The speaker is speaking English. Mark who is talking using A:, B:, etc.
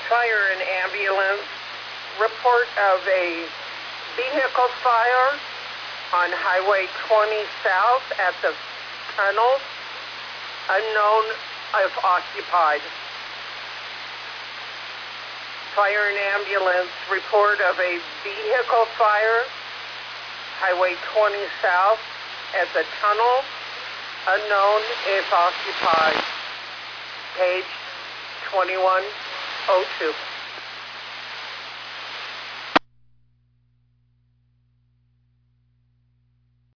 A: Fire and ambulance. Report of a vehicle fire on Highway 20 South at the tunnels. Unknown if occupied. Fire and ambulance. Report of a vehicle fire. Highway 20 South at the tunnel. Unknown if occupied. Page 2102.